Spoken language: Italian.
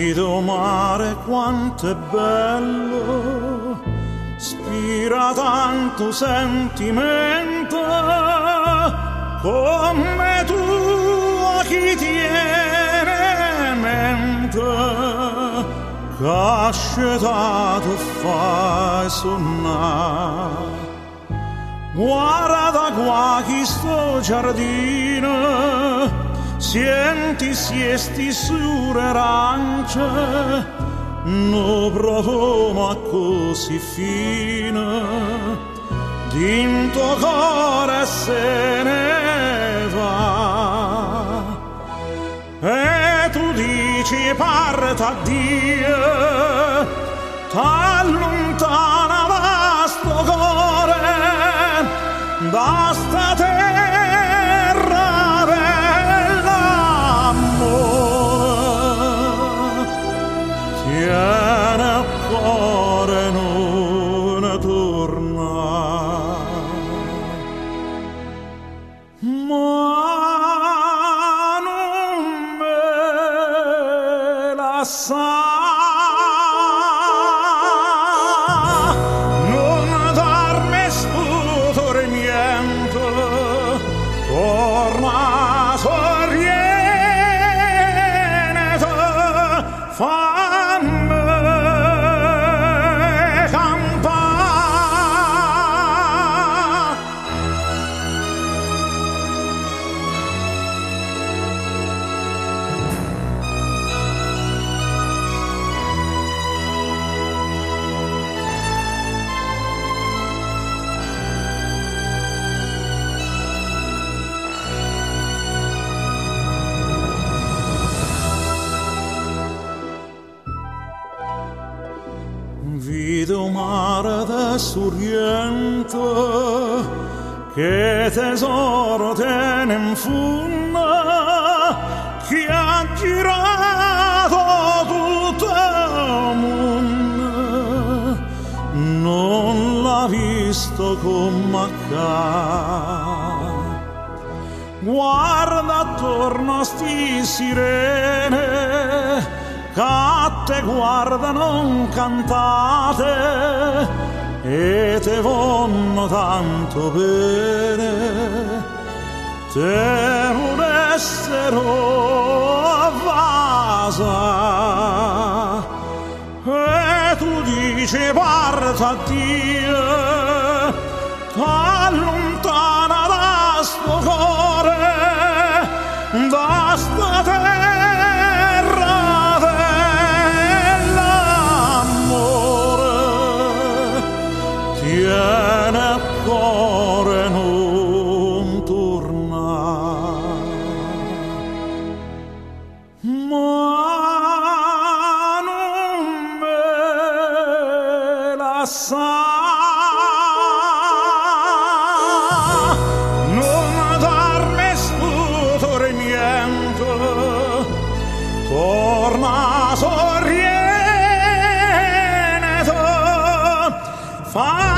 Vedo mare quanto è bello, spira tanto sentimento, come tu a chi tiene mente, cascetato fai sonnare. Guarda qua chi sto giardino, senti siesti sur arance, no profumo così fine, dinto cuore se ne va. E tu dici parta Dio, t'allontana da sto cuore, da sta terra dell'amore. Tiene a cuore non torna, ma non me la sa. Vedo mare da sorrento, che tesoro tiene in fondo, che ha girato tutto il mondo, non l'ha visto come accade. Guarda attorno a sti sirene, che te guardano cantate e te vanno tanto bene, te volessero vasa. E tu dici parta Dio, t'allontana da sto cuore, da sta terra dell'amore. Tiene a cuore non torna, ma non me la sa. Non darmi sfuggimento, torna sorriente, fa